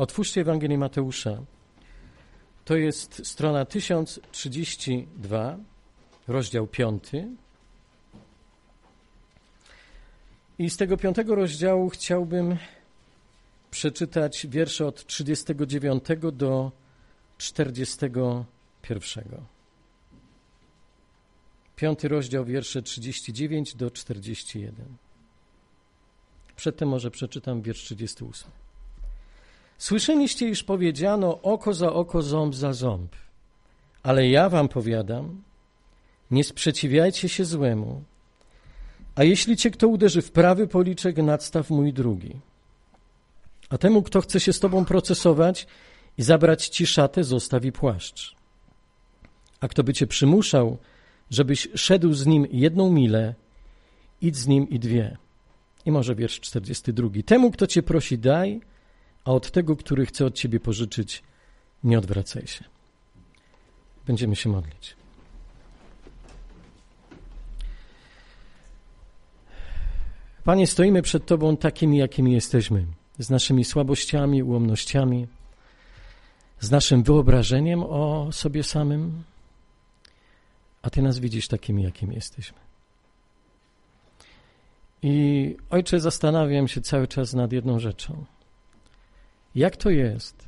Otwórzcie Ewangelię Mateusza. To jest strona 1032, rozdział 5. I z tego 5 rozdziału chciałbym przeczytać wiersze od 39 do 41. 5 rozdział, wiersze 39 do 41. Przedtem może przeczytam wiersz 38. Słyszeliście, iż powiedziano oko za oko, ząb za ząb. Ale ja wam powiadam, nie sprzeciwiajcie się złemu. A jeśli cię kto uderzy w prawy policzek, nadstaw mój drugi. A temu, kto chce się z tobą procesować i zabrać ci szatę, zostaw i płaszcz. A kto by cię przymuszał, żebyś szedł z nim 1 milę, idź z nim i 2. I może wiersz 42. Temu, kto cię prosi, daj, a od tego, który chce od ciebie pożyczyć, nie odwracaj się. Będziemy się modlić. Panie, stoimy przed Tobą takimi, jakimi jesteśmy, z naszymi słabościami, ułomnościami, z naszym wyobrażeniem o sobie samym, a Ty nas widzisz takimi, jakimi jesteśmy. I Ojcze, zastanawiam się cały czas nad jedną rzeczą. Jak to jest,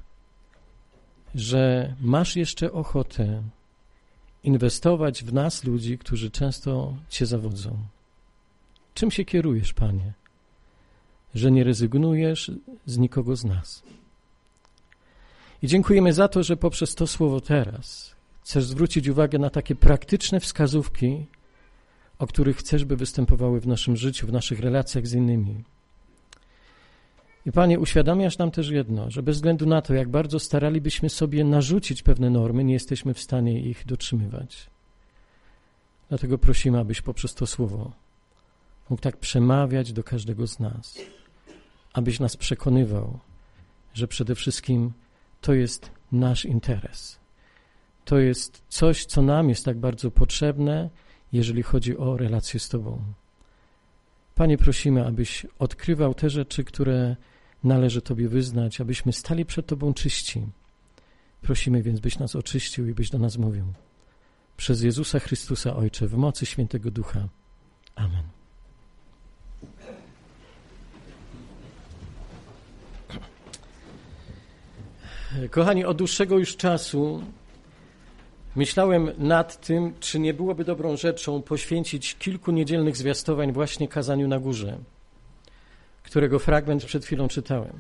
że masz jeszcze ochotę inwestować w nas, ludzi, którzy często Cię zawodzą? Czym się kierujesz, Panie, że nie rezygnujesz z nikogo z nas? I dziękujemy za to, że poprzez to słowo teraz chcesz zwrócić uwagę na takie praktyczne wskazówki, o których chcesz, by występowały w naszym życiu, w naszych relacjach z innymi. I Panie, uświadamiasz nam też jedno, że bez względu na to, jak bardzo staralibyśmy sobie narzucić pewne normy, nie jesteśmy w stanie ich dotrzymywać. Dlatego prosimy, abyś poprzez to słowo mógł tak przemawiać do każdego z nas, abyś nas przekonywał, że przede wszystkim to jest nasz interes. To jest coś, co nam jest tak bardzo potrzebne, jeżeli chodzi o relacje z Tobą. Panie, prosimy, abyś odkrywał te rzeczy, które należy Tobie wyznać, abyśmy stali przed Tobą czyści. Prosimy więc, byś nas oczyścił i byś do nas mówił. Przez Jezusa Chrystusa, Ojcze, w mocy Świętego Ducha. Amen. Kochani, od dłuższego już czasu myślałem nad tym, czy nie byłoby dobrą rzeczą poświęcić kilku niedzielnych zwiastowań właśnie kazaniu na górze, którego fragment przed chwilą czytałem.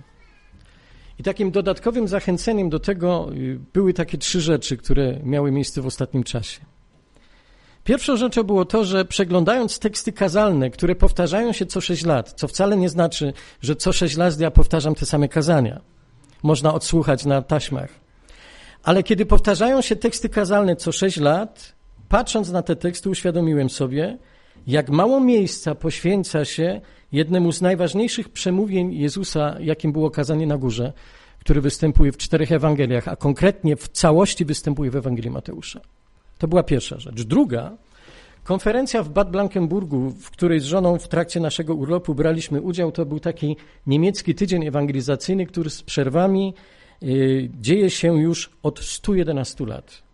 I takim dodatkowym zachęceniem do tego były takie 3 rzeczy, które miały miejsce w ostatnim czasie. Pierwszą rzeczą było to, że przeglądając teksty kazalne, które powtarzają się co 6 lat, co wcale nie znaczy, że co 6 lat ja powtarzam te same kazania. Można odsłuchać na taśmach. Ale kiedy powtarzają się teksty kazalne co 6 lat, patrząc na te teksty, uświadomiłem sobie, jak mało miejsca poświęca się jednemu z najważniejszych przemówień Jezusa, jakim było kazanie na górze, który występuje w 4 Ewangeliach, a konkretnie w całości występuje w Ewangelii Mateusza. To była pierwsza rzecz. Druga, konferencja w Bad Blankenburgu, w której z żoną w trakcie naszego urlopu braliśmy udział, to był taki niemiecki tydzień ewangelizacyjny, który z przerwami dzieje się już od 111 lat.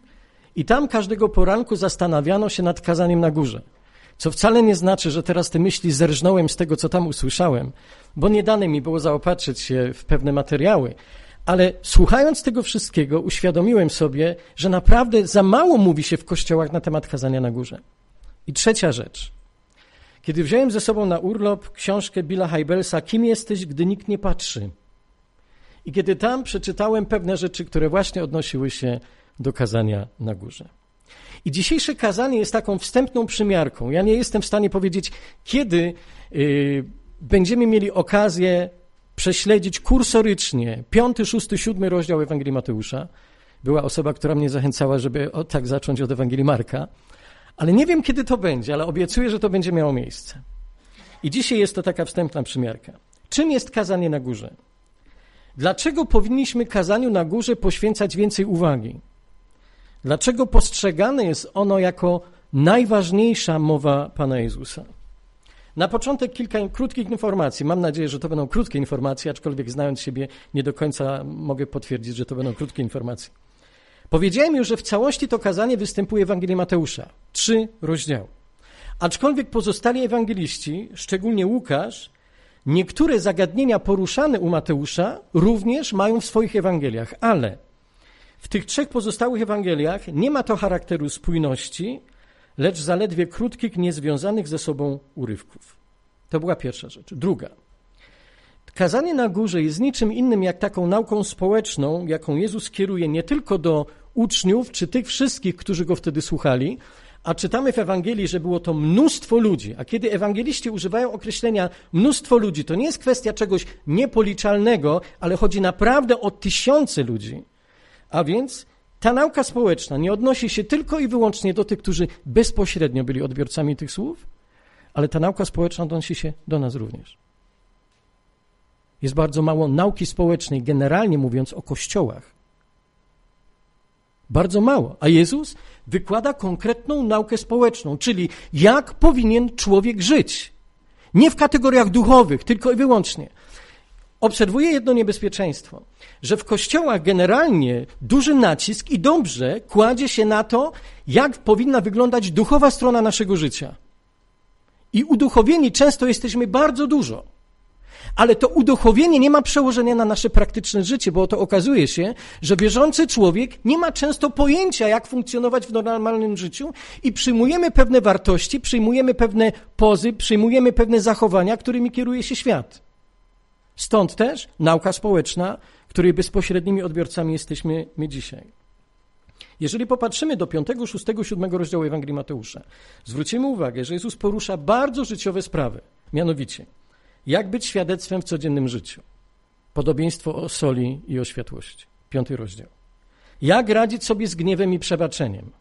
I tam każdego poranku zastanawiano się nad kazaniem na górze, co wcale nie znaczy, że teraz te myśli zerżnąłem z tego, co tam usłyszałem, bo nie dane mi było zaopatrzyć się w pewne materiały, ale słuchając tego wszystkiego uświadomiłem sobie, że naprawdę za mało mówi się w kościołach na temat kazania na górze. I trzecia rzecz. Kiedy wziąłem ze sobą na urlop książkę Billa Hybelsa Kim jesteś, gdy nikt nie patrzy? I kiedy tam przeczytałem pewne rzeczy, które właśnie odnosiły się do kazania na górze. I dzisiejsze kazanie jest taką wstępną przymiarką. Ja nie jestem w stanie powiedzieć, kiedy będziemy mieli okazję prześledzić kursorycznie 5., 6., 7 rozdział Ewangelii Mateusza. Była osoba, która mnie zachęcała, żeby tak zacząć od Ewangelii Marka. Ale nie wiem, kiedy to będzie, ale obiecuję, że to będzie miało miejsce. I dzisiaj jest to taka wstępna przymiarka. Czym jest kazanie na górze? Dlaczego powinniśmy kazaniu na górze poświęcać więcej uwagi? Dlaczego postrzegane jest ono jako najważniejsza mowa Pana Jezusa? Na początek kilka krótkich informacji. Mam nadzieję, że to będą krótkie informacje, aczkolwiek znając siebie nie do końca mogę potwierdzić, że to będą krótkie informacje. Powiedziałem już, że w całości to kazanie występuje w Ewangelii Mateusza. 3 rozdziały. Aczkolwiek pozostali ewangeliści, szczególnie Łukasz, niektóre zagadnienia poruszane u Mateusza również mają w swoich Ewangeliach, ale w tych 3 pozostałych Ewangeliach nie ma to charakteru spójności, lecz zaledwie krótkich, niezwiązanych ze sobą urywków. To była pierwsza rzecz. Druga. Kazanie na górze jest niczym innym jak taką nauką społeczną, jaką Jezus kieruje nie tylko do uczniów, czy tych wszystkich, którzy Go wtedy słuchali, a czytamy w Ewangelii, że było to mnóstwo ludzi. A kiedy ewangeliści używają określenia mnóstwo ludzi, to nie jest kwestia czegoś niepoliczalnego, ale chodzi naprawdę o tysiące ludzi. A więc ta nauka społeczna nie odnosi się tylko i wyłącznie do tych, którzy bezpośrednio byli odbiorcami tych słów, ale ta nauka społeczna odnosi się do nas również. Jest bardzo mało nauki społecznej, generalnie mówiąc o kościołach. Bardzo mało. A Jezus wykłada konkretną naukę społeczną, czyli jak powinien człowiek żyć. Nie w kategoriach duchowych, tylko i wyłącznie. Obserwuję jedno niebezpieczeństwo, że w kościołach generalnie duży nacisk i dobrze kładzie się na to, jak powinna wyglądać duchowa strona naszego życia. I uduchowieni często jesteśmy bardzo dużo. Ale to uduchowienie nie ma przełożenia na nasze praktyczne życie, bo to okazuje się, że wierzący człowiek nie ma często pojęcia, jak funkcjonować w normalnym życiu i przyjmujemy pewne wartości, przyjmujemy pewne pozy, przyjmujemy pewne zachowania, którymi kieruje się świat. Stąd też nauka społeczna, której bezpośrednimi odbiorcami jesteśmy my dzisiaj. Jeżeli popatrzymy do 5, 6, 7 rozdziału Ewangelii Mateusza, zwrócimy uwagę, że Jezus porusza bardzo życiowe sprawy, mianowicie jak być świadectwem w codziennym życiu. Podobieństwo o soli i o światłości. 5 rozdział. Jak radzić sobie z gniewem i przebaczeniem.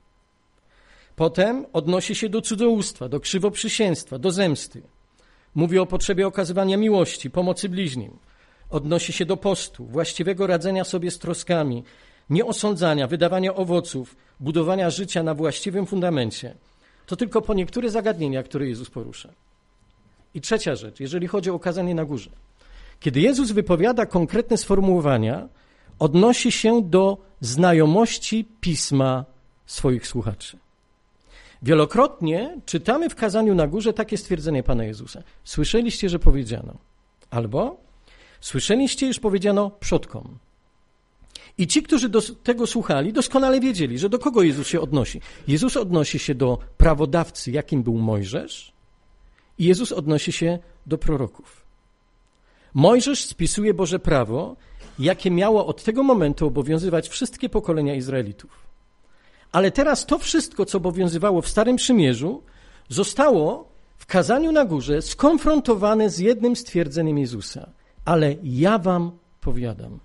Potem odnosi się do cudzołóstwa, do krzywoprzysięstwa, do zemsty. Mówi o potrzebie okazywania miłości, pomocy bliźnim. Odnosi się do postu, właściwego radzenia sobie z troskami, nieosądzania, wydawania owoców, budowania życia na właściwym fundamencie. To tylko po niektóre zagadnienia, które Jezus porusza. I trzecia rzecz, jeżeli chodzi o kazanie na górze. Kiedy Jezus wypowiada konkretne sformułowania, odnosi się do znajomości Pisma swoich słuchaczy. Wielokrotnie czytamy w kazaniu na górze takie stwierdzenie Pana Jezusa. Słyszeliście, że powiedziano. Albo słyszeliście, już powiedziano przodkom. I ci, którzy tego słuchali, doskonale wiedzieli, że do kogo Jezus się odnosi. Jezus odnosi się do prawodawcy, jakim był Mojżesz, i Jezus odnosi się do proroków. Mojżesz spisuje Boże prawo, jakie miało od tego momentu obowiązywać wszystkie pokolenia Izraelitów. Ale teraz to wszystko, co obowiązywało w Starym Przymierzu, zostało w kazaniu na górze skonfrontowane z jednym stwierdzeniem Jezusa. Ale ja wam powiadam.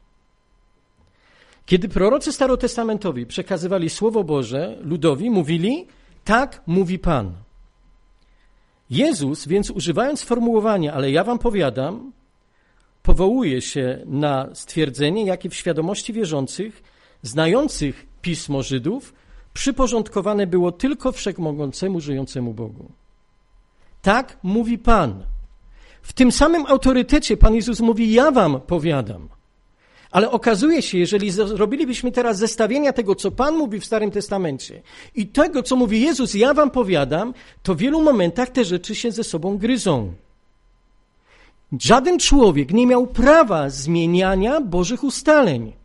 Kiedy prorocy starotestamentowi przekazywali Słowo Boże ludowi, mówili, tak mówi Pan. Jezus, więc używając sformułowania, ale ja wam powiadam, powołuje się na stwierdzenie, jakie w świadomości wierzących, znających Pismo Żydów, przyporządkowane było tylko wszechmogącemu, żyjącemu Bogu. Tak mówi Pan. W tym samym autorytecie Pan Jezus mówi, ja wam powiadam. Ale okazuje się, jeżeli zrobilibyśmy teraz zestawienia tego, co Pan mówi w Starym Testamencie i tego, co mówi Jezus, ja wam powiadam, to w wielu momentach te rzeczy się ze sobą gryzą. Żaden człowiek nie miał prawa zmieniania Bożych ustaleń.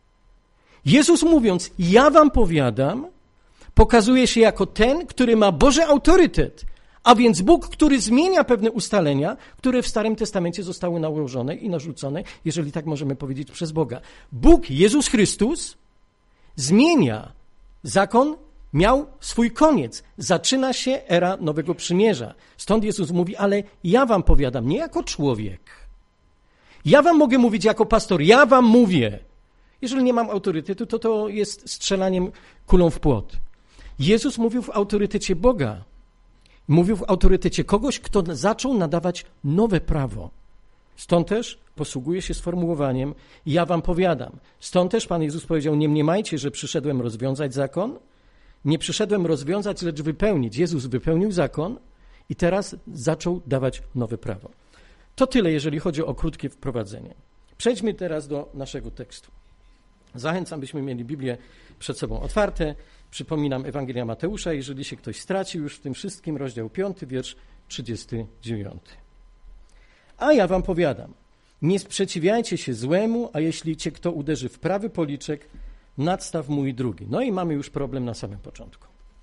Jezus mówiąc, ja wam powiadam, pokazuje się jako ten, który ma Boży autorytet, a więc Bóg, który zmienia pewne ustalenia, które w Starym Testamencie zostały nałożone i narzucone, jeżeli tak możemy powiedzieć, przez Boga. Bóg, Jezus Chrystus, zmienia. Zakon miał swój koniec. Zaczyna się era Nowego Przymierza. Stąd Jezus mówi, ale ja wam powiadam, nie jako człowiek. Ja wam mogę mówić jako pastor, ja wam mówię. Jeżeli nie mam autorytetu, to jest strzelaniem kulą w płot. Jezus mówił w autorytecie Boga. Mówił w autorytecie kogoś, kto zaczął nadawać nowe prawo. Stąd też posługuje się sformułowaniem ja wam powiadam. Stąd też Pan Jezus powiedział, nie mniemajcie, że przyszedłem rozwiązać zakon. Nie przyszedłem rozwiązać, lecz wypełnić. Jezus wypełnił zakon I teraz zaczął dawać nowe prawo. To tyle, jeżeli chodzi o krótkie wprowadzenie. Przejdźmy teraz do naszego tekstu. Zachęcam, byśmy mieli Biblię przed sobą otwarte. Przypominam Ewangelia Mateusza, jeżeli się ktoś stracił już w tym wszystkim, rozdział 5, wiersz 39. A ja wam powiadam, nie sprzeciwiajcie się złemu, a jeśli cię kto uderzy w prawy policzek, nadstaw mu i drugi. No i mamy już problem na samym początku.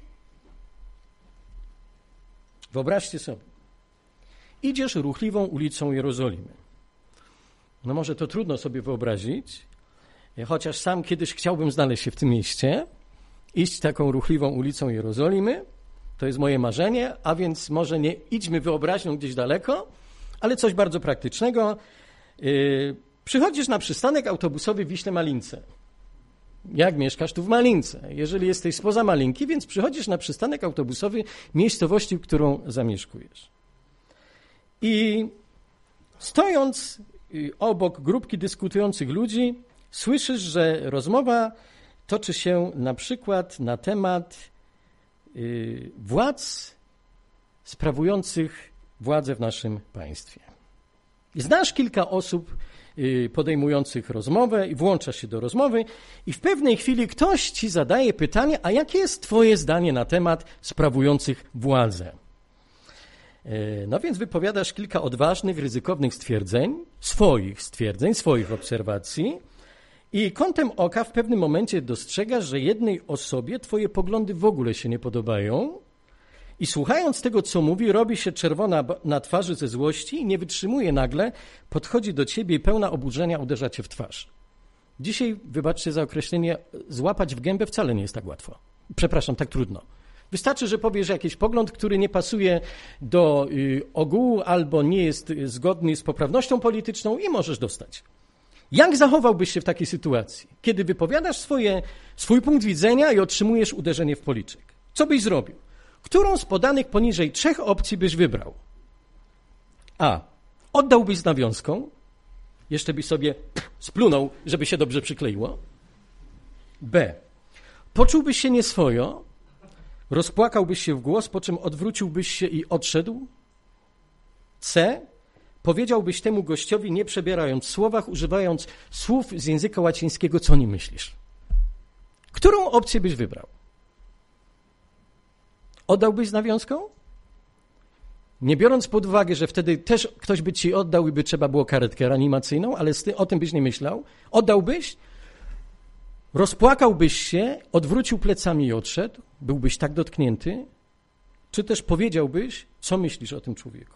Wyobraźcie sobie, idziesz ruchliwą ulicą Jerozolimy. No może to trudno sobie wyobrazić, chociaż sam kiedyś chciałbym znaleźć się w tym mieście, iść taką ruchliwą ulicą Jerozolimy, to jest moje marzenie, a więc może nie idźmy wyobraźnią gdzieś daleko, ale coś bardzo praktycznego. Przychodzisz na przystanek autobusowy w Wiśle-Malince. Jak mieszkasz tu w Malince? Jeżeli jesteś spoza Malinki, więc przychodzisz na przystanek autobusowy miejscowości, w którą zamieszkujesz. I stojąc obok grupki dyskutujących ludzi, słyszysz, że rozmowa toczy się na przykład na temat władz sprawujących władzę w naszym państwie. Znasz kilka osób podejmujących rozmowę i włączasz się do rozmowy i w pewnej chwili ktoś ci zadaje pytanie, a jakie jest twoje zdanie na temat sprawujących władzę? No więc wypowiadasz kilka odważnych, ryzykownych stwierdzeń, swoich obserwacji i kątem oka w pewnym momencie dostrzegasz, że jednej osobie twoje poglądy w ogóle się nie podobają i słuchając tego, co mówi, robi się czerwona na twarzy ze złości i nie wytrzymuje nagle, podchodzi do ciebie i pełna oburzenia uderza cię w twarz. Dzisiaj, wybaczcie za określenie, złapać w gębę wcale nie jest tak łatwo. Przepraszam, tak trudno. Wystarczy, że powiesz jakiś pogląd, który nie pasuje do ogółu albo nie jest zgodny z poprawnością polityczną i możesz dostać. Jak zachowałbyś się w takiej sytuacji, kiedy wypowiadasz swój punkt widzenia i otrzymujesz uderzenie w policzek? Co byś zrobił? Którą z podanych poniżej 3 opcji byś wybrał? A. Oddałbyś z nawiązką? Jeszcze byś sobie splunął, żeby się dobrze przykleiło? B. Poczułbyś się nieswojo? Rozpłakałbyś się w głos, po czym odwróciłbyś się i odszedł? C. Powiedziałbyś temu gościowi, nie przebierając w słowach, używając słów z języka łacińskiego, co nie myślisz. Którą opcję byś wybrał? Oddałbyś z nawiązką? Nie biorąc pod uwagę, że wtedy też ktoś by ci oddał i by trzeba było karetkę reanimacyjną, ale o tym byś nie myślał. Oddałbyś? Rozpłakałbyś się, odwrócił plecami i odszedł? Byłbyś tak dotknięty? Czy też powiedziałbyś, co myślisz o tym człowieku?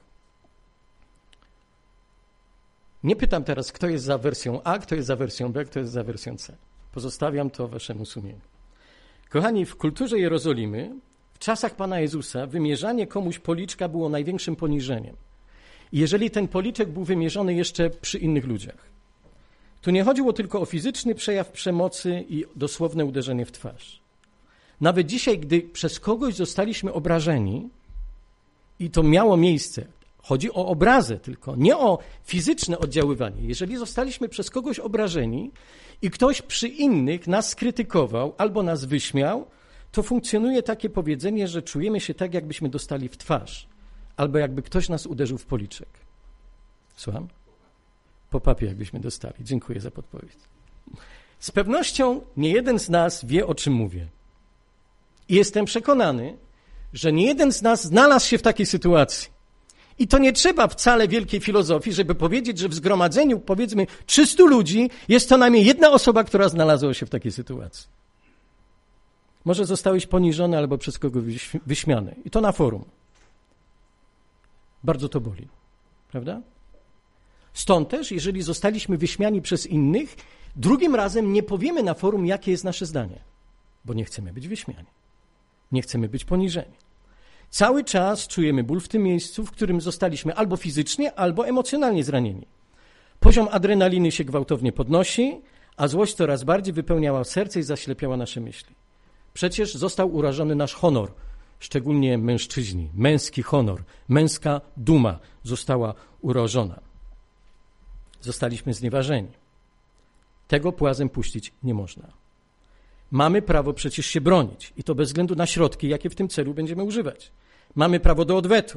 Nie pytam teraz, kto jest za wersją A, kto jest za wersją B, kto jest za wersją C. Pozostawiam to waszemu sumieniu. Kochani, w kulturze Jerozolimy, w czasach Pana Jezusa, wymierzanie komuś policzka było największym poniżeniem. I jeżeli ten policzek był wymierzony jeszcze przy innych ludziach. Tu nie chodziło tylko o fizyczny przejaw przemocy i dosłowne uderzenie w twarz. Nawet dzisiaj, gdy przez kogoś zostaliśmy obrażeni i to miało miejsce, chodzi o obrazę tylko, nie o fizyczne oddziaływanie. Jeżeli zostaliśmy przez kogoś obrażeni i ktoś przy innych nas skrytykował albo nas wyśmiał, to funkcjonuje takie powiedzenie, że czujemy się tak, jakbyśmy dostali w twarz albo jakby ktoś nas uderzył w policzek. Słucham? Po papie jakbyśmy dostali. Dziękuję za podpowiedź. Z pewnością nie jeden z nas wie, o czym mówię. I jestem przekonany, że nie jeden z nas znalazł się w takiej sytuacji. I to nie trzeba wcale wielkiej filozofii, żeby powiedzieć, że w zgromadzeniu, powiedzmy, 300 ludzi jest to najmniej jedna osoba, która znalazła się w takiej sytuacji. Może zostałeś poniżony albo przez kogoś wyśmiany. I to na forum. Bardzo to boli. Prawda? Stąd też, jeżeli zostaliśmy wyśmiani przez innych, drugim razem nie powiemy na forum, jakie jest nasze zdanie. Bo nie chcemy być wyśmiani. Nie chcemy być poniżeni. Cały czas czujemy ból w tym miejscu, w którym zostaliśmy albo fizycznie, albo emocjonalnie zranieni. Poziom adrenaliny się gwałtownie podnosi, a złość coraz bardziej wypełniała serce i zaślepiała nasze myśli. Przecież został urażony nasz honor, szczególnie mężczyźni. Męski honor, męska duma została urażona. Zostaliśmy znieważeni. Tego płazem puścić nie można. Mamy prawo przecież się bronić i to bez względu na środki, jakie w tym celu będziemy używać. Mamy prawo do odwetu,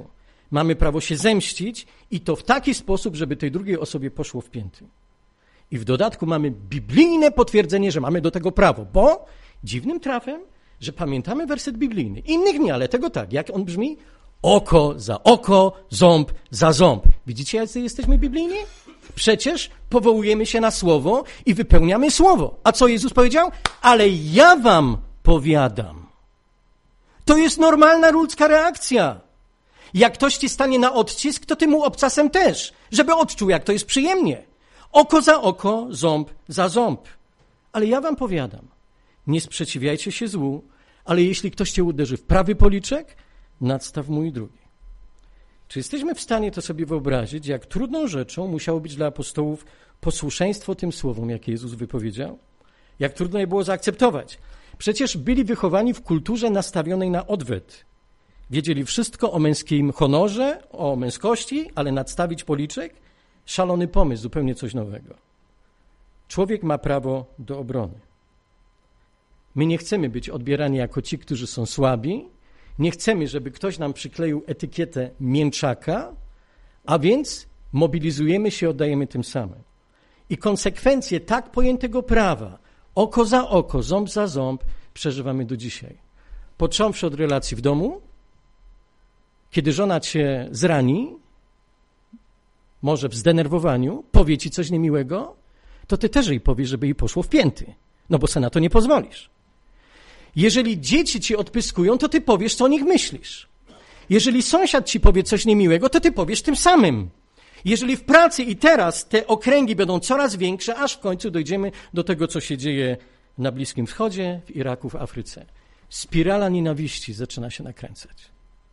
Mamy prawo się zemścić i to w taki sposób, żeby tej drugiej osobie poszło w pięty. I w dodatku mamy biblijne potwierdzenie, że mamy do tego prawo, bo dziwnym trafem, że pamiętamy werset biblijny. Innych nie, ale tego tak. Jak on brzmi? Oko za oko, ząb za ząb. Widzicie, jacy jesteśmy biblijni? Przecież powołujemy się na słowo i wypełniamy słowo. A co Jezus powiedział? Ale ja wam powiadam. To jest normalna ludzka reakcja. Jak ktoś ci stanie na odcisk, to ty mu obcasem też, żeby odczuł, jak to jest przyjemnie. Oko za oko, ząb za ząb. Ale ja wam powiadam, nie sprzeciwiajcie się złu, ale jeśli ktoś cię uderzy w prawy policzek, nadstaw mu i drugi. Czy jesteśmy w stanie to sobie wyobrazić, jak trudną rzeczą musiało być dla apostołów posłuszeństwo tym słowom, jakie Jezus wypowiedział? Jak trudno je było zaakceptować? Przecież byli wychowani w kulturze nastawionej na odwet. Wiedzieli wszystko o męskim honorze, o męskości, ale nadstawić policzek? Szalony pomysł, zupełnie coś nowego. Człowiek ma prawo do obrony. My nie chcemy być odbierani jako ci, którzy są słabi. Nie chcemy, żeby ktoś nam przykleił etykietę mięczaka, a więc mobilizujemy się i oddajemy tym samym. I konsekwencje tak pojętego prawa, oko za oko, ząb za ząb, przeżywamy do dzisiaj. Począwszy od relacji w domu, kiedy żona cię zrani, może w zdenerwowaniu, powie ci coś niemiłego, to ty też jej powiesz, żeby jej poszło w pięty, no bo se na to nie pozwolisz. Jeżeli dzieci ci odpyskują, to ty powiesz, co o nich myślisz. Jeżeli sąsiad ci powie coś niemiłego, to ty powiesz tym samym. Jeżeli w pracy i teraz te okręgi będą coraz większe, aż w końcu dojdziemy do tego, co się dzieje na Bliskim Wschodzie, w Iraku, w Afryce. Spirala nienawiści zaczyna się nakręcać.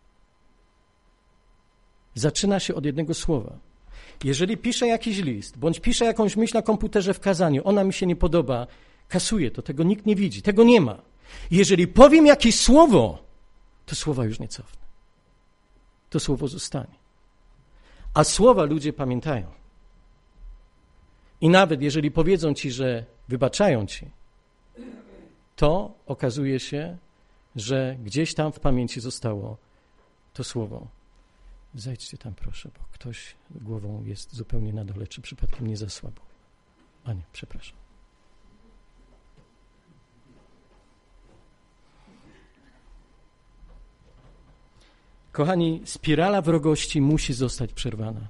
Zaczyna się od jednego słowa. Jeżeli piszę jakiś list, bądź piszę jakąś myśl na komputerze w kazaniu, ona mi się nie podoba, kasuję to, tego nikt nie widzi, tego nie ma. Jeżeli powiem jakieś słowo, to słowa już nie cofnę. To słowo zostanie. A słowa ludzie pamiętają. I nawet jeżeli powiedzą ci, że wybaczają ci, to okazuje się, że gdzieś tam w pamięci zostało to słowo. Zejdźcie tam proszę, bo ktoś głową jest zupełnie na dole, czy przypadkiem nie zasłabł. A nie, przepraszam. Kochani, spirala wrogości musi zostać przerwana.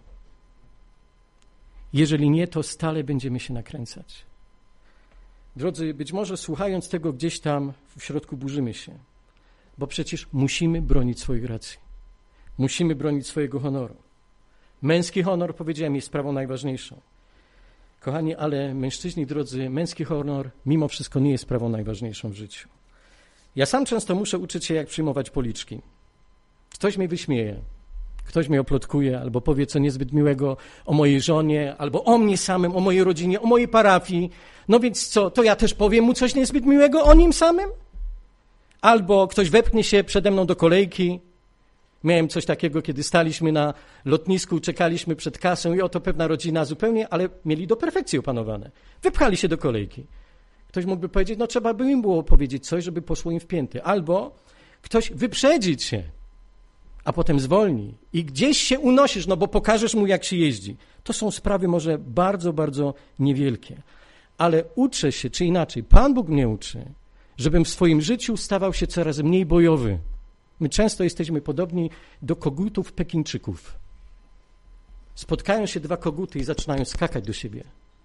Jeżeli nie, to stale będziemy się nakręcać. Drodzy, być może słuchając tego gdzieś tam w środku burzymy się, bo przecież musimy bronić swoich racji. Musimy bronić swojego honoru. Męski honor, powiedziałem, jest sprawą najważniejszą. Kochani, ale mężczyźni drodzy, męski honor mimo wszystko nie jest sprawą najważniejszą w życiu. Ja sam często muszę uczyć się, jak przyjmować policzki. Ktoś mnie wyśmieje, ktoś mnie oplotkuje, albo powie co niezbyt miłego o mojej żonie, albo o mnie samym, o mojej rodzinie, o mojej parafii. No więc co, to ja też powiem mu coś niezbyt miłego o nim samym? Albo ktoś wepchnie się przede mną do kolejki. Miałem coś takiego, kiedy staliśmy na lotnisku, czekaliśmy przed kasą i oto pewna rodzina zupełnie, ale mieli do perfekcji opanowane. Wypchali się do kolejki. Ktoś mógłby powiedzieć, no trzeba by im było powiedzieć coś, żeby poszło im w pięty. Albo ktoś wyprzedzi cię, a potem zwolni i gdzieś się unosisz, no bo pokażesz mu, jak się jeździ. To są sprawy może bardzo, bardzo niewielkie. Ale uczę się, czy inaczej, Pan Bóg mnie uczy, żebym w swoim życiu stawał się coraz mniej bojowy. My często jesteśmy podobni do kogutów Pekińczyków. Spotkają się dwa koguty i zaczynają skakać do siebie.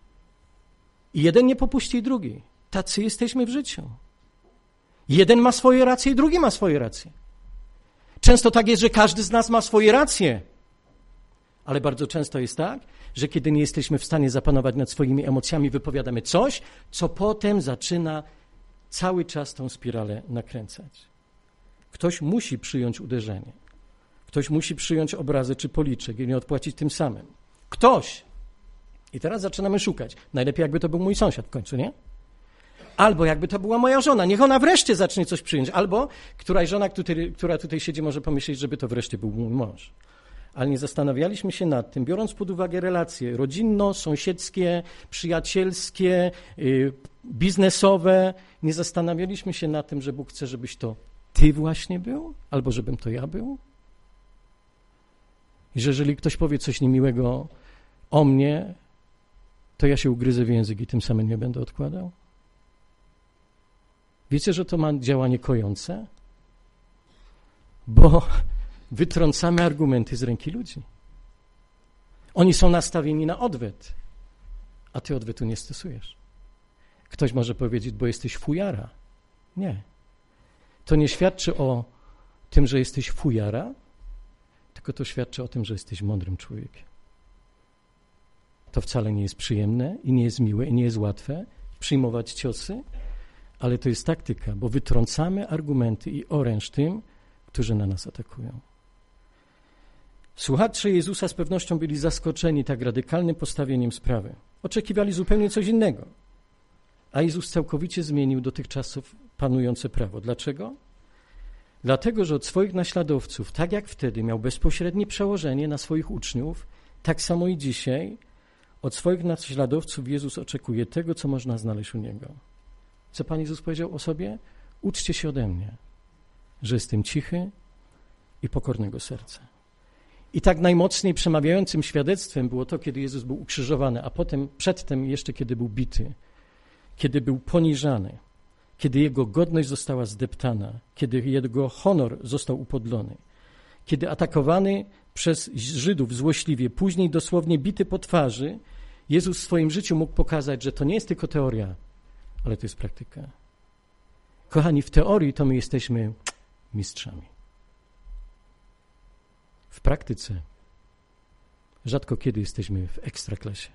I jeden nie popuści drugi. Tacy jesteśmy w życiu. Jeden ma swoje racje i drugi ma swoje racje. Często tak jest, że każdy z nas ma swoje racje. Ale bardzo często jest tak, że kiedy nie jesteśmy w stanie zapanować nad swoimi emocjami, wypowiadamy coś, co potem zaczyna cały czas tą spiralę nakręcać. Ktoś musi przyjąć uderzenie. Ktoś musi przyjąć obrazy czy policzek i nie odpłacić tym samym. Ktoś. I teraz zaczynamy szukać. Najlepiej jakby to był mój sąsiad w końcu, nie? Albo jakby to była moja żona. Niech ona wreszcie zacznie coś przyjąć. Albo któraś żona, która tutaj siedzi, może pomyśleć, żeby to wreszcie był mój mąż. Ale nie zastanawialiśmy się nad tym, biorąc pod uwagę relacje rodzinno-sąsiedzkie, przyjacielskie, biznesowe, nie zastanawialiśmy się nad tym, że Bóg chce, żebyś to ty właśnie był, albo żebym to ja był. I że jeżeli ktoś powie coś niemiłego o mnie, to ja się ugryzę w język i tym samym nie będę odkładał? Wiecie, że to ma działanie kojące? Bo wytrącamy argumenty z ręki ludzi. Oni są nastawieni na odwet, a ty odwetu nie stosujesz. Ktoś może powiedzieć, bo jesteś fujara. Nie. To nie świadczy o tym, że jesteś fujara, tylko to świadczy o tym, że jesteś mądrym człowiekiem. To wcale nie jest przyjemne i nie jest miłe i nie jest łatwe przyjmować ciosy, ale to jest taktyka, bo wytrącamy argumenty i oręż tym, którzy na nas atakują. Słuchacze Jezusa z pewnością byli zaskoczeni tak radykalnym postawieniem sprawy. Oczekiwali zupełnie coś innego. A Jezus całkowicie zmienił dotychczasów panujące prawo. Dlaczego? Dlatego, że od swoich naśladowców, tak jak wtedy miał bezpośrednie przełożenie na swoich uczniów, tak samo i dzisiaj od swoich naśladowców Jezus oczekuje tego, co można znaleźć u Niego. Co Pan Jezus powiedział o sobie? Uczcie się ode mnie, że jestem cichy i pokornego serca. I tak najmocniej przemawiającym świadectwem było to, kiedy Jezus był ukrzyżowany, a potem, przedtem jeszcze, kiedy był bity, kiedy był poniżany, kiedy Jego godność została zdeptana, kiedy Jego honor został upodlony, kiedy atakowany przez Żydów złośliwie, później dosłownie bity po twarzy, Jezus w swoim życiu mógł pokazać, że to nie jest tylko teoria, ale to jest praktyka. Kochani, w teorii to my jesteśmy mistrzami. W praktyce rzadko kiedy jesteśmy w ekstraklasie.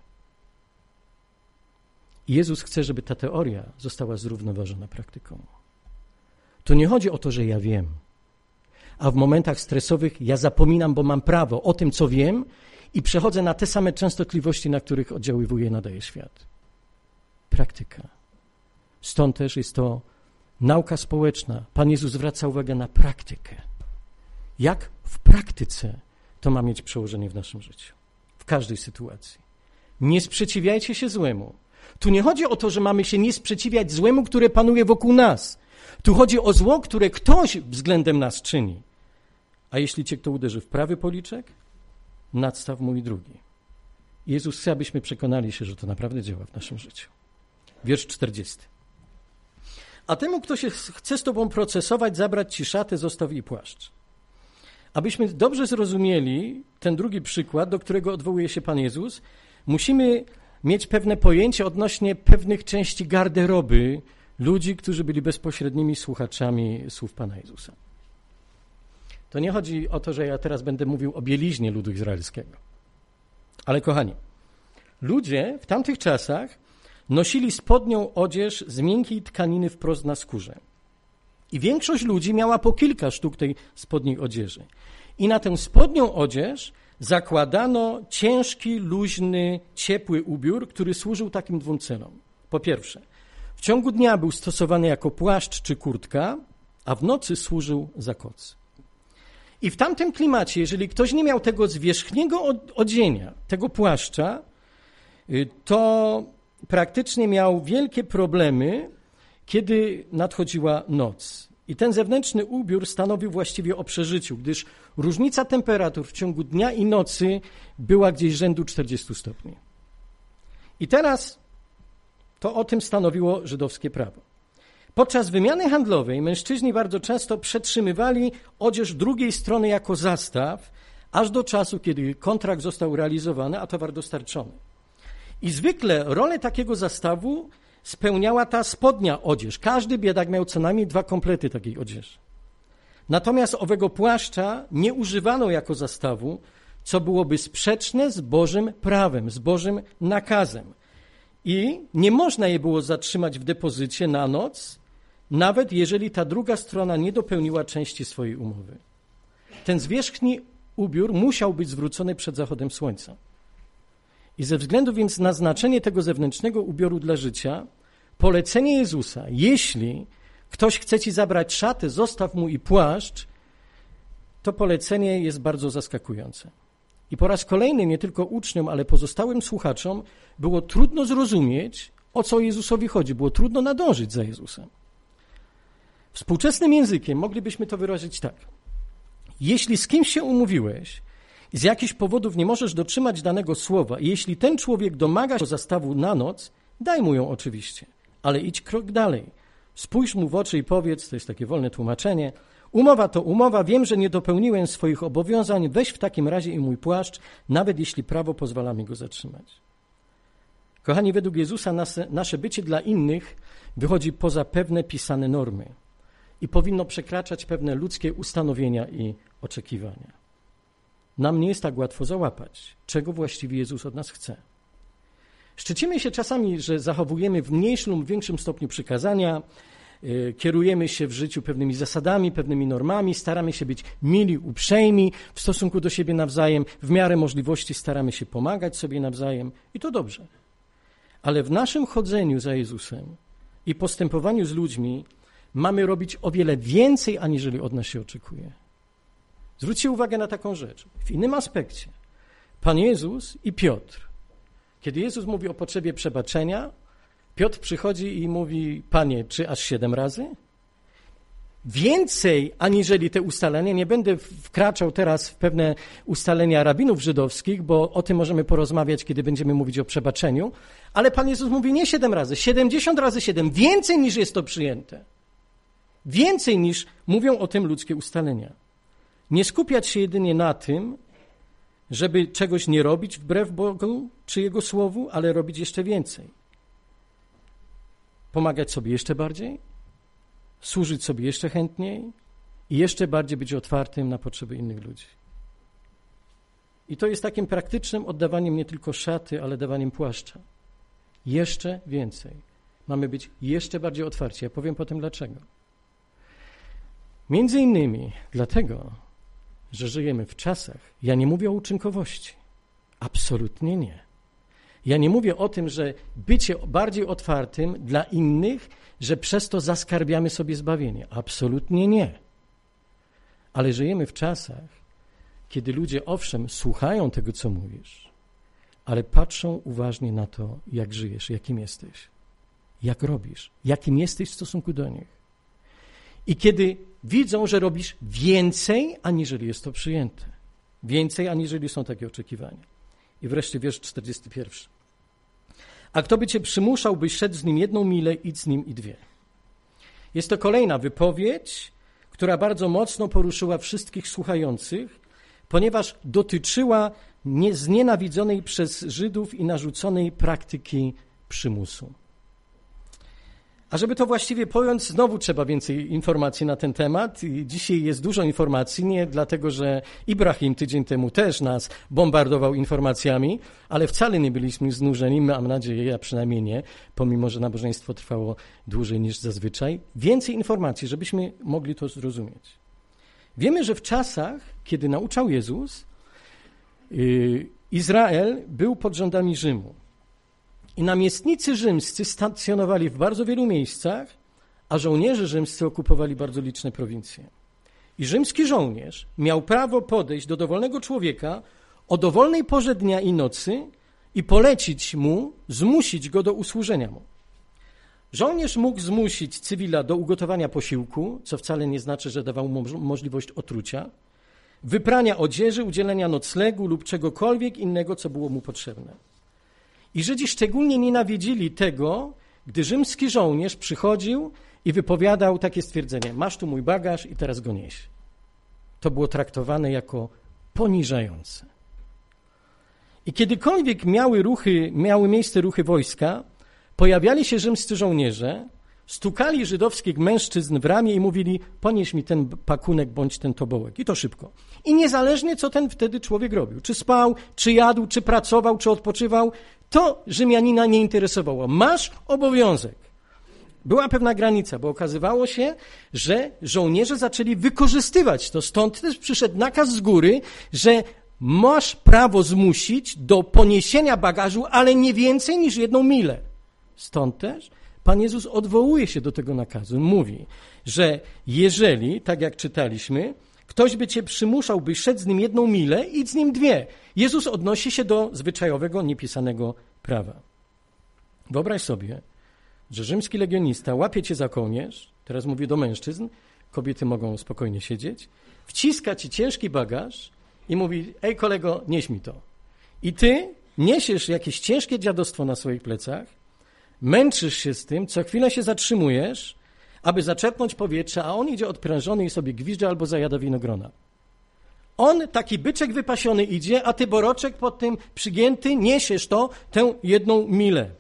I Jezus chce, żeby ta teoria została zrównoważona praktyką. To nie chodzi o to, że ja wiem, a w momentach stresowych ja zapominam, bo mam prawo o tym, co wiem i przechodzę na te same częstotliwości, na których oddziaływuje i nadaje świat. Praktyka. Stąd też jest to nauka społeczna. Pan Jezus zwraca uwagę na praktykę. Jak w praktyce to ma mieć przełożenie w naszym życiu. W każdej sytuacji. Nie sprzeciwiajcie się złemu. Tu nie chodzi o to, że mamy się nie sprzeciwiać złemu, które panuje wokół nas. Tu chodzi o zło, które ktoś względem nas czyni. A jeśli cię kto uderzy w prawy policzek, nadstaw mu i drugi. Jezus chce, abyśmy przekonali się, że to naprawdę działa w naszym życiu. Wiersz 40. A temu, kto się chce z tobą procesować, zabrać ci szatę, zostaw i płaszcz. Abyśmy dobrze zrozumieli ten drugi przykład, do którego odwołuje się Pan Jezus, musimy mieć pewne pojęcie odnośnie pewnych części garderoby ludzi, którzy byli bezpośrednimi słuchaczami słów Pana Jezusa. To nie chodzi o to, że ja teraz będę mówił o bieliźnie ludu izraelskiego. Ale kochani, ludzie w tamtych czasach nosili spodnią odzież z miękkiej tkaniny wprost na skórze. I większość ludzi miała po kilka sztuk tej spodniej odzieży. I na tę spodnią odzież zakładano ciężki, luźny, ciepły ubiór, który służył takim dwóm celom. Po pierwsze, w ciągu dnia był stosowany jako płaszcz czy kurtka, a w nocy służył za koc. I w tamtym klimacie, jeżeli ktoś nie miał tego zwierzchniego odzienia, tego płaszcza, to praktycznie miał wielkie problemy, kiedy nadchodziła noc. I ten zewnętrzny ubiór stanowił właściwie o przeżyciu, gdyż różnica temperatur w ciągu dnia i nocy była gdzieś rzędu 40 stopni. I teraz to o tym stanowiło żydowskie prawo. Podczas wymiany handlowej mężczyźni bardzo często przetrzymywali odzież drugiej strony jako zastaw, aż do czasu, kiedy kontrakt został realizowany, a towar dostarczony. I zwykle rolę takiego zastawu spełniała ta spodnia odzież. Każdy biedak miał co najmniej 2 komplety takiej odzieży. Natomiast owego płaszcza nie używano jako zastawu, co byłoby sprzeczne z Bożym prawem, z Bożym nakazem. I nie można je było zatrzymać w depozycie na noc, nawet jeżeli ta druga strona nie dopełniła części swojej umowy. Ten zwierzchni ubiór musiał być zwrócony przed zachodem słońca. I ze względu więc na znaczenie tego zewnętrznego ubioru dla życia, polecenie Jezusa, jeśli ktoś chce ci zabrać szatę, zostaw mu i płaszcz, to polecenie jest bardzo zaskakujące. I po raz kolejny nie tylko uczniom, ale pozostałym słuchaczom było trudno zrozumieć, o co Jezusowi chodzi. Było trudno nadążyć za Jezusem. Współczesnym językiem moglibyśmy to wyrazić tak. Jeśli z kimś się umówiłeś z jakichś powodów nie możesz dotrzymać danego słowa i jeśli ten człowiek domaga się zastawu na noc, daj mu ją oczywiście, ale idź krok dalej. Spójrz mu w oczy i powiedz, to jest takie wolne tłumaczenie, umowa to umowa, wiem, że nie dopełniłem swoich obowiązań, weź w takim razie i mój płaszcz, nawet jeśli prawo pozwala mi go zatrzymać. Kochani, według Jezusa nasze bycie dla innych wychodzi poza pewne pisane normy i powinno przekraczać pewne ludzkie ustanowienia i oczekiwania. Nam nie jest tak łatwo załapać, czego właściwie Jezus od nas chce. Szczycimy się czasami, że zachowujemy w mniejszym lub większym stopniu przykazania, kierujemy się w życiu pewnymi zasadami, pewnymi normami, staramy się być mili, uprzejmi w stosunku do siebie nawzajem, w miarę możliwości staramy się pomagać sobie nawzajem i to dobrze. Ale w naszym chodzeniu za Jezusem i postępowaniu z ludźmi mamy robić o wiele więcej, aniżeli od nas się oczekuje. Zwróćcie uwagę na taką rzecz. W innym aspekcie. Pan Jezus i Piotr. Kiedy Jezus mówi o potrzebie przebaczenia, Piotr przychodzi i mówi, Panie, czy aż 7 razy? Więcej aniżeli te ustalenia. Nie będę wkraczał teraz w pewne ustalenia rabinów żydowskich, bo o tym możemy porozmawiać, kiedy będziemy mówić o przebaczeniu. Ale Pan Jezus mówi nie 7 razy, 70 razy 7. Więcej niż jest to przyjęte. Więcej niż mówią o tym ludzkie ustalenia. Nie skupiać się jedynie na tym, żeby czegoś nie robić wbrew Bogu czy Jego słowu, ale robić jeszcze więcej. Pomagać sobie jeszcze bardziej, służyć sobie jeszcze chętniej i jeszcze bardziej być otwartym na potrzeby innych ludzi. I to jest takim praktycznym oddawaniem nie tylko szaty, ale dawaniem płaszcza. Jeszcze więcej. Mamy być jeszcze bardziej otwarci. Ja powiem potem dlaczego. Między innymi dlatego, że żyjemy w czasach, ja nie mówię o uczynkowości. Absolutnie nie. Ja nie mówię o tym, że bycie bardziej otwartym dla innych, że przez to zaskarbiamy sobie zbawienie. Absolutnie nie. Ale żyjemy w czasach, kiedy ludzie owszem słuchają tego, co mówisz, ale patrzą uważnie na to, jak żyjesz, jakim jesteś, jak robisz, jakim jesteś w stosunku do nich. I kiedy widzą, że robisz więcej, aniżeli jest to przyjęte. Więcej, aniżeli są takie oczekiwania. I wreszcie wiersz 41. A kto by cię przymuszał, byś szedł z nim 1 milę, idź z nim i 2. Jest to kolejna wypowiedź, która bardzo mocno poruszyła wszystkich słuchających, ponieważ dotyczyła znienawidzonej przez Żydów i narzuconej praktyki przymusu. A żeby to właściwie pojąć, znowu trzeba więcej informacji na ten temat. I dzisiaj jest dużo informacji, nie dlatego, że Ibrahim tydzień temu też nas bombardował informacjami, ale wcale nie byliśmy znużeni, mam nadzieję, ja przynajmniej nie, pomimo, że nabożeństwo trwało dłużej niż zazwyczaj. Więcej informacji, żebyśmy mogli to zrozumieć. Wiemy, że w czasach, kiedy nauczał Jezus, Izrael był pod rządami Rzymu. I namiestnicy rzymscy stacjonowali w bardzo wielu miejscach, a żołnierze rzymscy okupowali bardzo liczne prowincje. I rzymski żołnierz miał prawo podejść do dowolnego człowieka o dowolnej porze dnia i nocy i polecić mu, zmusić go do usłużenia mu. Żołnierz mógł zmusić cywila do ugotowania posiłku, co wcale nie znaczy, że dawał mu możliwość otrucia, wyprania odzieży, udzielenia noclegu lub czegokolwiek innego, co było mu potrzebne. I Żydzi szczególnie nienawidzili tego, gdy rzymski żołnierz przychodził i wypowiadał takie stwierdzenie: masz tu mój bagaż i teraz go nieś. To było traktowane jako poniżające. I kiedykolwiek miały miejsce ruchy wojska, pojawiali się rzymscy żołnierze, stukali żydowskich mężczyzn w ramię i mówili: ponieś mi ten pakunek bądź ten tobołek. I to szybko. I niezależnie, co ten wtedy człowiek robił, czy spał, czy jadł, czy pracował, czy odpoczywał, to Rzymianina nie interesowało. Masz obowiązek. Była pewna granica, bo okazywało się, że żołnierze zaczęli wykorzystywać to. Stąd też przyszedł nakaz z góry, że masz prawo zmusić do poniesienia bagażu, ale nie więcej niż 1 milę. Stąd też Pan Jezus odwołuje się do tego nakazu. Mówi, że jeżeli, tak jak czytaliśmy, ktoś by cię przymuszał, byś szedł z nim 1 milę, idź z nim 2. Jezus odnosi się do zwyczajowego, niepisanego prawa. Wyobraź sobie, że rzymski legionista łapie cię za kołnierz, teraz mówię do mężczyzn, kobiety mogą spokojnie siedzieć, wciska ci ciężki bagaż i mówi, ej kolego, nieś mi to. I ty niesiesz jakieś ciężkie dziadostwo na swoich plecach, męczysz się z tym, co chwilę się zatrzymujesz, aby zaczerpnąć powietrze, a on idzie odprężony i sobie gwizdże albo zajada winogrona. On, taki byczek wypasiony idzie, a ty boroczek pod tym przygięty, niesiesz tę 1 milę.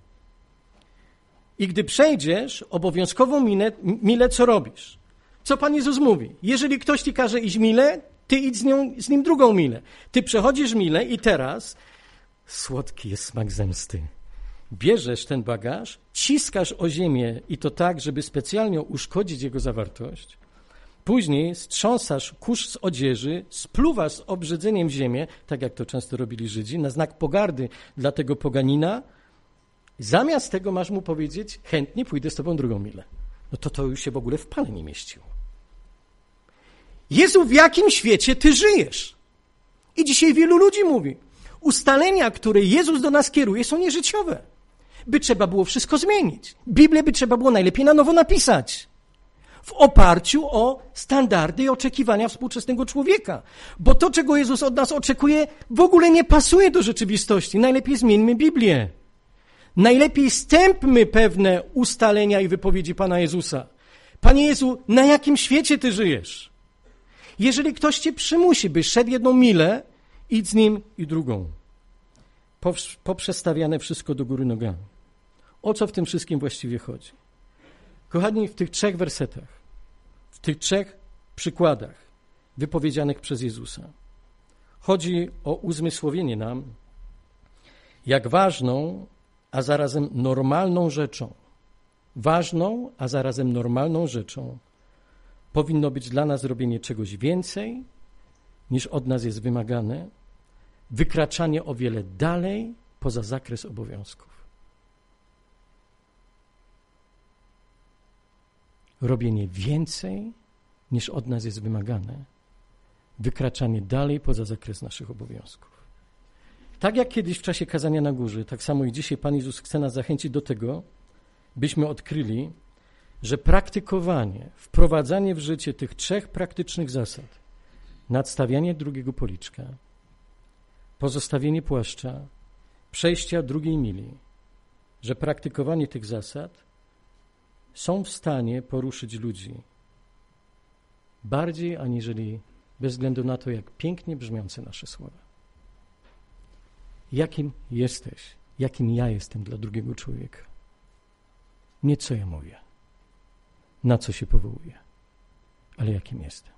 I gdy przejdziesz obowiązkową milę, co robisz? Co Pan Jezus mówi? Jeżeli ktoś ci każe iść milę, ty idź z nim 2 milę. Ty przechodzisz milę i teraz słodki jest smak zemsty. Bierzesz ten bagaż, ciskasz o ziemię i to tak, żeby specjalnie uszkodzić jego zawartość. Później strząsasz kurz z odzieży, spluwasz z obrzydzeniem ziemię, tak jak to często robili Żydzi, na znak pogardy dla tego poganina. Zamiast tego masz mu powiedzieć, chętnie pójdę z tobą 2 milę. No to już się w ogóle w pale nie mieściło. Jezu, w jakim świecie ty żyjesz? I dzisiaj wielu ludzi mówi, ustalenia, które Jezus do nas kieruje, są nieżyciowe. By trzeba było wszystko zmienić. Biblię by trzeba było najlepiej na nowo napisać. W oparciu o standardy i oczekiwania współczesnego człowieka. Bo to, czego Jezus od nas oczekuje, w ogóle nie pasuje do rzeczywistości. Najlepiej zmieńmy Biblię. Najlepiej stępmy pewne ustalenia i wypowiedzi Pana Jezusa. Panie Jezu, na jakim świecie ty żyjesz? Jeżeli ktoś cię przymusi, byś szedł 1 milę, idź z nim i 2. Poprzestawiane wszystko do góry nogami. O co w tym wszystkim właściwie chodzi? Kochani, w tych 3 wersetach, w tych 3 przykładach wypowiedzianych przez Jezusa, chodzi o uzmysłowienie nam, jak ważną, a zarazem normalną rzeczą powinno być dla nas robienie czegoś więcej, niż od nas jest wymagane, wykraczanie o wiele dalej poza zakres obowiązków. Robienie więcej, niż od nas jest wymagane, wykraczanie dalej poza zakres naszych obowiązków. Tak jak kiedyś w czasie kazania na górze, tak samo i dzisiaj Pan Jezus chce nas zachęcić do tego, byśmy odkryli, że praktykowanie, wprowadzanie w życie tych 3 praktycznych zasad, nadstawianie 2 policzka, pozostawienie płaszcza, przejścia 2 mili, że praktykowanie tych zasad są w stanie poruszyć ludzi bardziej aniżeli bez względu na to, jak pięknie brzmiące nasze słowa. Jakim jesteś, jakim ja jestem dla drugiego człowieka? Nie co ja mówię, na co się powołuję, ale jakim jestem.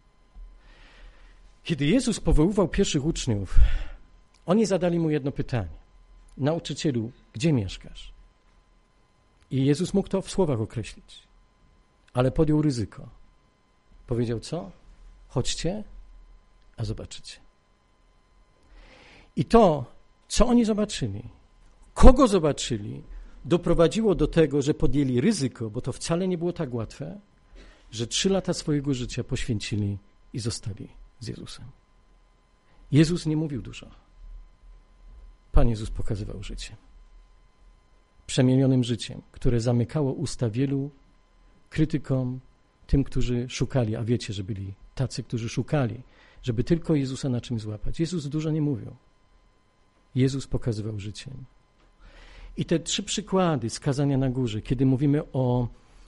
Kiedy Jezus powoływał pierwszych uczniów, oni zadali mu jedno pytanie. Nauczycielu, gdzie mieszkasz? I Jezus mógł to w słowach określić, ale podjął ryzyko. Powiedział co? Chodźcie, a zobaczycie. I to, co oni zobaczyli, kogo zobaczyli, doprowadziło do tego, że podjęli ryzyko, bo to wcale nie było tak łatwe, że 3 lata swojego życia poświęcili i zostali z Jezusem. Jezus nie mówił dużo. Pan Jezus pokazywał życie. Przemienionym życiem, które zamykało usta wielu krytykom, tym, którzy szukali, a wiecie, że byli tacy, którzy szukali, żeby tylko Jezusa na czymś złapać. Jezus dużo nie mówił. Jezus pokazywał życiem. I te 3 przykłady z kazania na górze, kiedy mówimy o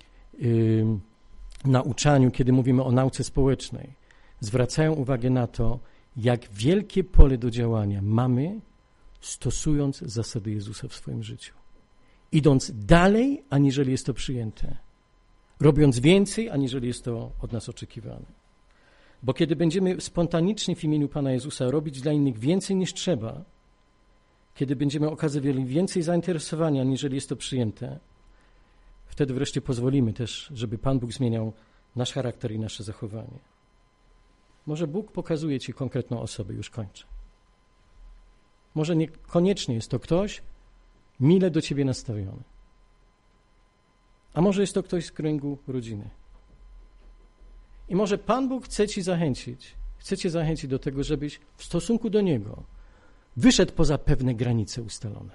nauczaniu, kiedy mówimy o nauce społecznej, zwracają uwagę na to, jak wielkie pole do działania mamy, stosując zasady Jezusa w swoim życiu. Idąc dalej, aniżeli jest to przyjęte. Robiąc więcej, aniżeli jest to od nas oczekiwane. Bo kiedy będziemy spontanicznie w imieniu Pana Jezusa robić dla innych więcej niż trzeba, kiedy będziemy okazywali więcej zainteresowania, aniżeli jest to przyjęte, wtedy wreszcie pozwolimy też, żeby Pan Bóg zmieniał nasz charakter i nasze zachowanie. Może Bóg pokazuje ci konkretną osobę, już kończę. Może niekoniecznie jest to ktoś mile do ciebie nastawiony. A może jest to ktoś z kręgu rodziny. I może Pan Bóg chce cię zachęcić do tego, żebyś w stosunku do Niego wyszedł poza pewne granice ustalone.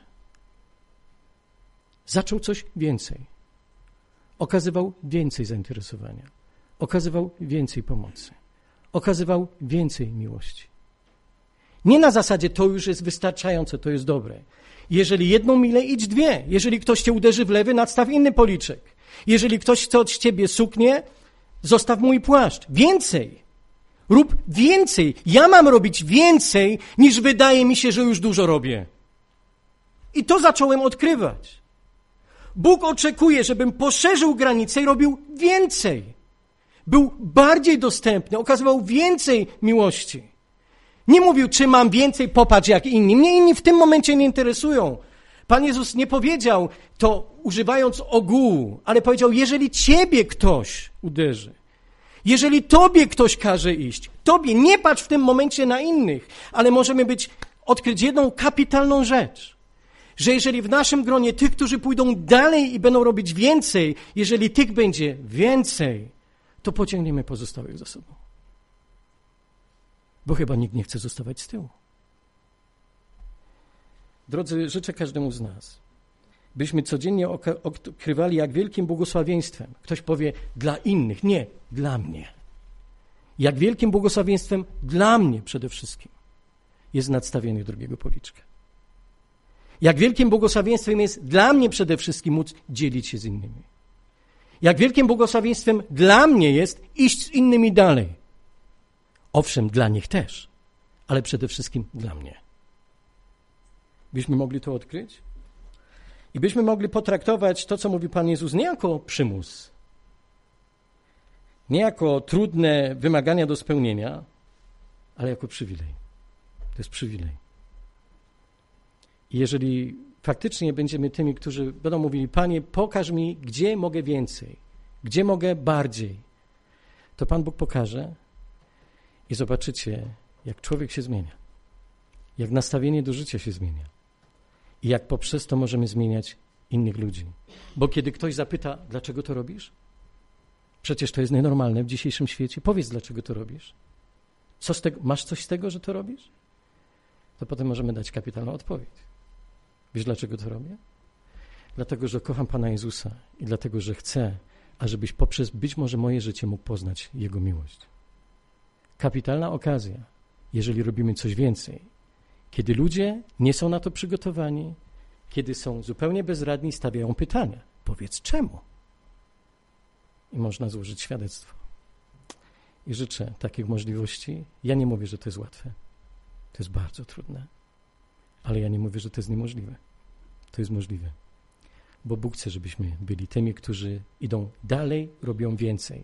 Zaczął coś więcej. Okazywał więcej zainteresowania. Okazywał więcej pomocy. Okazywał więcej miłości. Nie na zasadzie to już jest wystarczające, to jest dobre. Jeżeli 1 milę, idź 2. Jeżeli ktoś cię uderzy w lewy, nadstaw inny policzek. Jeżeli ktoś chce od ciebie suknię, zostaw mój płaszcz. Więcej. Rób więcej. Ja mam robić więcej, niż wydaje mi się, że już dużo robię. I to zacząłem odkrywać. Bóg oczekuje, żebym poszerzył granice i robił więcej. Był bardziej dostępny, okazywał więcej miłości. Nie mówił, czy mam więcej, popatrz jak inni. Mnie inni w tym momencie nie interesują. Pan Jezus nie powiedział to używając ogółu, ale powiedział, jeżeli ciebie ktoś uderzy, jeżeli tobie ktoś każe iść, tobie, nie patrz w tym momencie na innych, ale możemy odkryć jedną kapitalną rzecz, że jeżeli w naszym gronie tych, którzy pójdą dalej i będą robić więcej, jeżeli tych będzie więcej, to pociągniemy pozostałych za sobą. Bo chyba nikt nie chce zostawać z tyłu. Drodzy, życzę każdemu z nas, byśmy codziennie odkrywali, jak wielkim błogosławieństwem. Ktoś powie, dla innych. Nie, dla mnie. Jak wielkim błogosławieństwem dla mnie przede wszystkim jest nadstawienie drugiego policzka. Jak wielkim błogosławieństwem jest dla mnie przede wszystkim móc dzielić się z innymi. Jak wielkim błogosławieństwem dla mnie jest iść z innymi dalej. Owszem, dla nich też, ale przede wszystkim dla mnie. Byśmy mogli to odkryć i byśmy mogli potraktować to, co mówi Pan Jezus, nie jako przymus, nie jako trudne wymagania do spełnienia, ale jako przywilej. To jest przywilej. I jeżeli faktycznie będziemy tymi, którzy będą mówili, Panie, pokaż mi, gdzie mogę więcej, gdzie mogę bardziej, to Pan Bóg pokaże i zobaczycie, jak człowiek się zmienia, jak nastawienie do życia się zmienia i jak poprzez to możemy zmieniać innych ludzi. Bo kiedy ktoś zapyta, dlaczego to robisz? Przecież to jest nienormalne w dzisiejszym świecie. Powiedz, dlaczego to robisz. Co z tego? Masz coś z tego, że to robisz? To potem możemy dać kapitalną odpowiedź. Wiesz, dlaczego to robię? Dlatego, że kocham Pana Jezusa i dlatego, że chcę, ażebyś poprzez być może moje życie mógł poznać Jego miłość. Kapitalna okazja, jeżeli robimy coś więcej. Kiedy ludzie nie są na to przygotowani, kiedy są zupełnie bezradni, stawiają pytania. Powiedz czemu? I można złożyć świadectwo. I życzę takich możliwości. Ja nie mówię, że to jest łatwe. To jest bardzo trudne. Ale ja nie mówię, że to jest niemożliwe. To jest możliwe. Bo Bóg chce, żebyśmy byli tymi, którzy idą dalej, robią więcej.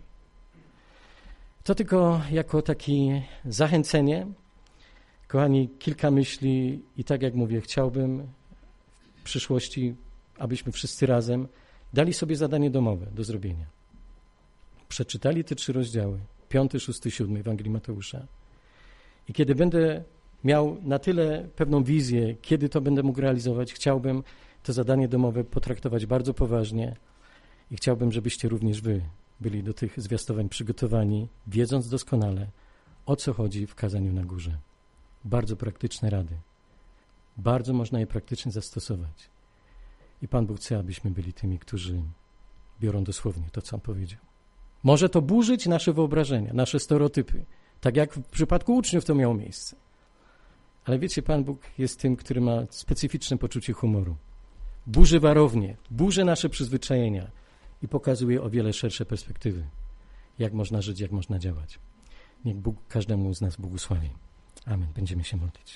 To tylko jako takie zachęcenie. Kochani, kilka myśli i tak jak mówię, chciałbym w przyszłości, abyśmy wszyscy razem dali sobie zadanie domowe do zrobienia. Przeczytali te 3 rozdziały, 5, 6, 7 Ewangelii Mateusza. I kiedy będę miał na tyle pewną wizję, kiedy to będę mógł realizować, chciałbym to zadanie domowe potraktować bardzo poważnie i chciałbym, żebyście również wy byli do tych zwiastowań przygotowani, wiedząc doskonale, o co chodzi w kazaniu na górze. Bardzo praktyczne rady. Bardzo można je praktycznie zastosować. I Pan Bóg chce, abyśmy byli tymi, którzy biorą dosłownie to, co On powiedział. Może to burzyć nasze wyobrażenia, nasze stereotypy, tak jak w przypadku uczniów to miało miejsce. Ale wiecie, Pan Bóg jest tym, który ma specyficzne poczucie humoru. Burzy warownie, burzy nasze przyzwyczajenia i pokazuje o wiele szersze perspektywy, jak można żyć, jak można działać. Niech Bóg każdemu z nas błogosławi. Amen. Będziemy się modlić.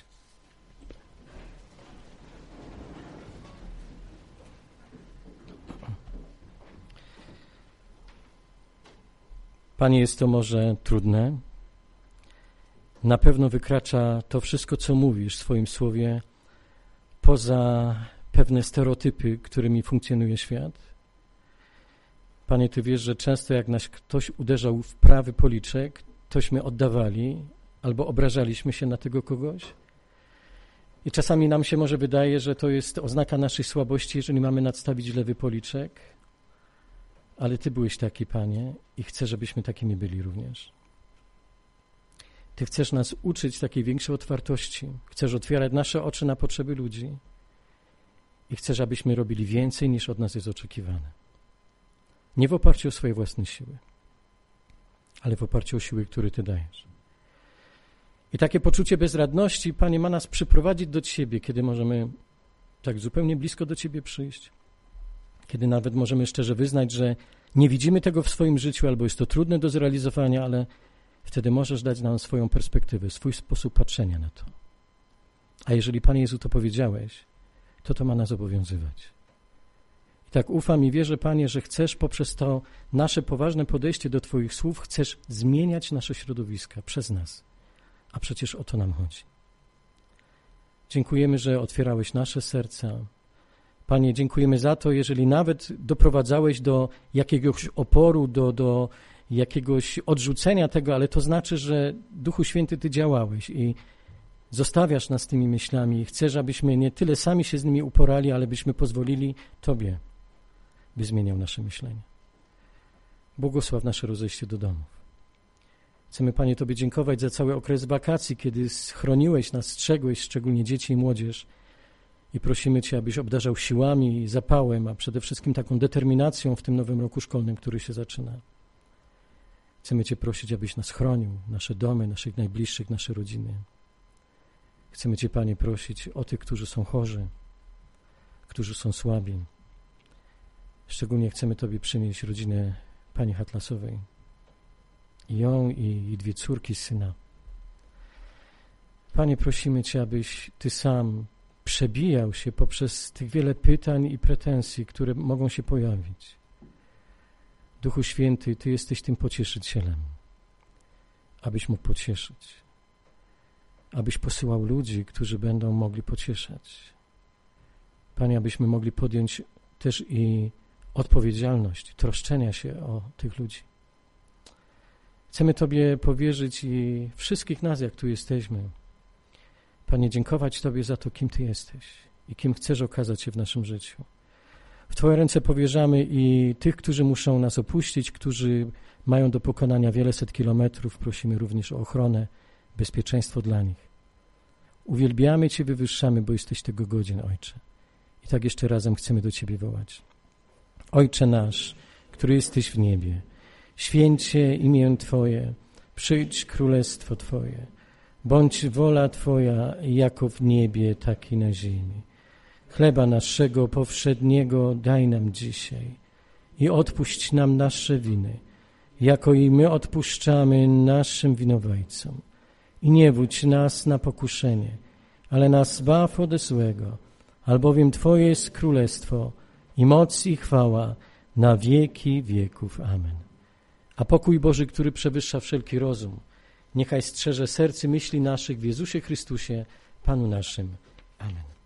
Panie, jest to może trudne. Na pewno wykracza to wszystko, co mówisz w swoim słowie, poza pewne stereotypy, którymi funkcjonuje świat. Panie, Ty wiesz, że często jak nas ktoś uderzał w prawy policzek, tośmy oddawali albo obrażaliśmy się na tego kogoś. I czasami nam się może wydaje, że to jest oznaka naszej słabości, jeżeli mamy nadstawić lewy policzek. Ale Ty byłeś taki, Panie, i chcę, żebyśmy takimi byli również. Ty chcesz nas uczyć takiej większej otwartości. Chcesz otwierać nasze oczy na potrzeby ludzi i chcesz, abyśmy robili więcej, niż od nas jest oczekiwane. Nie w oparciu o swoje własne siły, ale w oparciu o siły, które Ty dajesz. I takie poczucie bezradności, Panie, ma nas przyprowadzić do Ciebie, kiedy możemy tak zupełnie blisko do Ciebie przyjść, kiedy nawet możemy szczerze wyznać, że nie widzimy tego w swoim życiu, albo jest to trudne do zrealizowania, ale wtedy możesz dać nam swoją perspektywę, swój sposób patrzenia na to. A jeżeli, Panie Jezu, to powiedziałeś, to ma nas obowiązywać. I tak ufam i wierzę, Panie, że chcesz poprzez to nasze poważne podejście do Twoich słów, chcesz zmieniać nasze środowiska przez nas. A przecież o to nam chodzi. Dziękujemy, że otwierałeś nasze serca. Panie, dziękujemy za to, jeżeli nawet doprowadzałeś do jakiegoś oporu, do jakiegoś odrzucenia tego, ale to znaczy, że Duchu Święty Ty działałeś i zostawiasz nas tymi myślami i chcesz, abyśmy nie tyle sami się z nimi uporali, ale byśmy pozwolili Tobie, by zmieniał nasze myślenie. Błogosław nasze rozejście do domów. Chcemy, Panie, Tobie dziękować za cały okres wakacji, kiedy chroniłeś nas, strzegłeś, szczególnie dzieci i młodzież. I prosimy Cię, abyś obdarzał siłami i zapałem, a przede wszystkim taką determinacją w tym nowym roku szkolnym, który się zaczyna. Chcemy Cię prosić, abyś nas chronił, nasze domy, naszych najbliższych, nasze rodziny. Chcemy Cię, Panie, prosić o tych, którzy są chorzy, którzy są słabi. Szczególnie chcemy Tobie przynieść rodzinę pani Hatlasowej. I ją, i 2 córki, syna. Panie, prosimy Cię, abyś Ty sam przebijał się poprzez tych wiele pytań i pretensji, które mogą się pojawić. Duchu Święty, Ty jesteś tym pocieszycielem, abyś mógł pocieszyć, abyś posyłał ludzi, którzy będą mogli pocieszać. Panie, abyśmy mogli podjąć też i odpowiedzialność troszczenia się o tych ludzi. Chcemy Tobie powierzyć i wszystkich nas, jak tu jesteśmy. Panie, dziękować Tobie za to, kim Ty jesteś i kim chcesz okazać się w naszym życiu. W Twoje ręce powierzamy i tych, którzy muszą nas opuścić, którzy mają do pokonania wiele set kilometrów. Prosimy również o ochronę, bezpieczeństwo dla nich. Uwielbiamy Cię, wywyższamy, bo jesteś tego godzien, Ojcze. I tak jeszcze razem chcemy do Ciebie wołać. Ojcze nasz, który jesteś w niebie, święć się imię Twoje, przyjdź królestwo Twoje. Bądź wola Twoja, jako w niebie, tak i na ziemi. Chleba naszego powszedniego daj nam dzisiaj i odpuść nam nasze winy, jako i my odpuszczamy naszym winowajcom. I nie wódź nas na pokuszenie, ale nas zbaw ode złego, albowiem Twoje jest królestwo i moc i chwała na wieki wieków. Amen. A pokój Boży, który przewyższa wszelki rozum, niechaj strzeże serc i myśli naszych w Jezusie Chrystusie, Panu naszym. Amen.